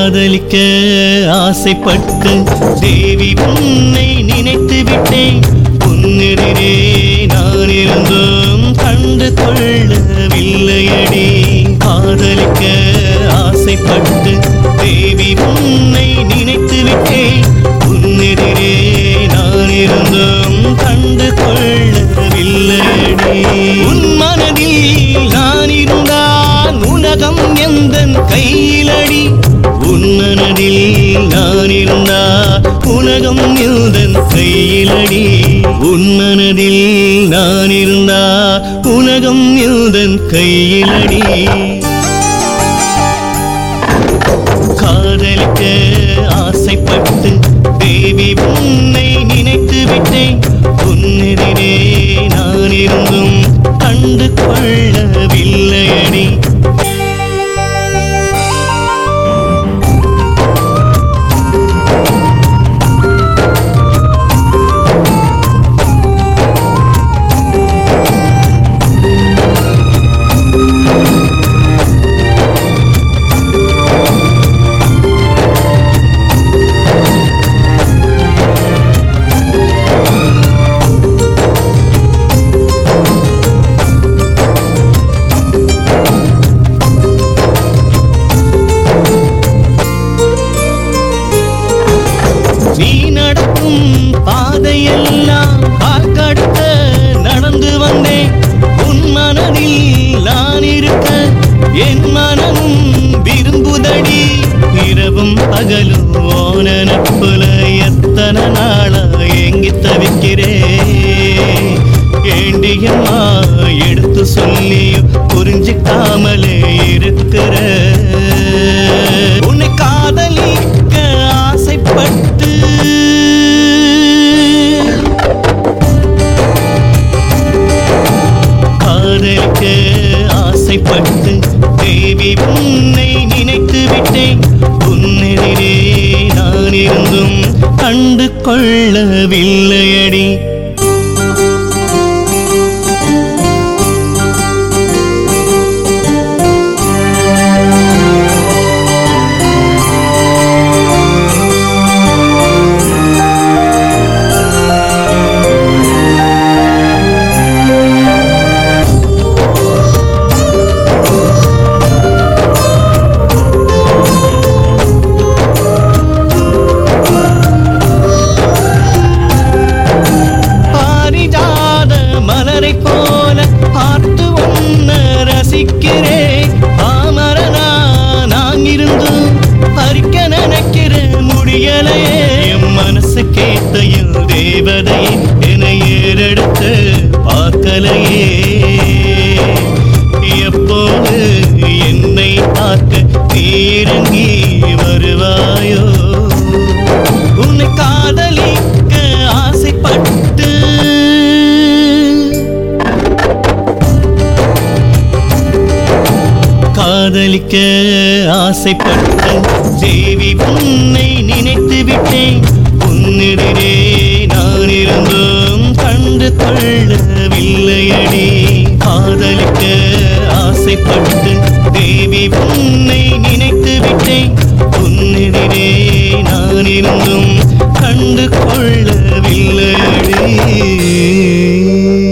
காதலிக்க ஆசைப்பட்டு தேவி உன்னை நினைத்து விட்டேன். உன்னிலே நான் இருந்தும் கண்டு கொள்ளவில்லையடி. காதலிக்க ஆசைப்பட்டு தேவி உன்னை நினைத்து விட்டேன். உன்னிலே நான் இருந்தும் கண்டு கொள்ளவில்லையடி. உன் மனதில் நான் இருந்தான் உலகம் எந்தன் கையிலடி. உன் மனதில் நான் இருந்தான் உலகம் எந்தன் கையிலடி. உன் மனதில் நான் இருந்தான் உலகம் எந்தன் கையிலடி. காதலிக்க ஆசைப்பட்டு தேவி உன்னை நினைத்து விட்டேன். உன்னிலே நான் இருந்தும் கண்டு கொள்ளவில்லையடி. நீ நடக்கும் பாதையெல்லாம் காக்கடுத்த நடந்து வந்தேன். உன் மனதில் நான் இருக்க என் மனமும் விரும்புதடி. இரவும் பகலும் ஓனப்புல எத்தனை நாளா எங்கி தவிக்கிறேன். ஏண்டியம்மா எடுத்து சொல்லியும் புரிஞ்சுக்காமலே இருக்கிற. உன்னை காதலிக்க ஆசைப்பட்டு காதலிக்க ஆசைப்பட்டு தேவி உன்னை நினைத்து விட்டேன். உன்னிலே நான் இருந்தும் கண்டு கொள்ளவில்லையடி. போல பார்த்து ஒன்ன ரசிக்கிறேன். பாமரனா நான் இருந்து பறிக்க நினைக்கிற முடியலையே. என் மனசு கேட்டையில் தேவதை என ஏறெடுத்து பார்க்கலையே. எப்போது என்னை பார்க்க நீ இறங்கி வருவாயோ. உன்னை காதலிக்க ஆசைப்பட்டு காதலிக்க ஆசைப்பட்டு தேவி உன்னை நினைத்து விட்டேன். உன்னிலே நான் இருந்தும் கண்டு கொள்ளவில்லையடி. காதலிக்க ஆசைப்பட்டு தேவி உன்னை நினைத்து விட்டேன். உன்னிலே நான் இருந்தும் கண்டு கொள்ளவில்லையடி.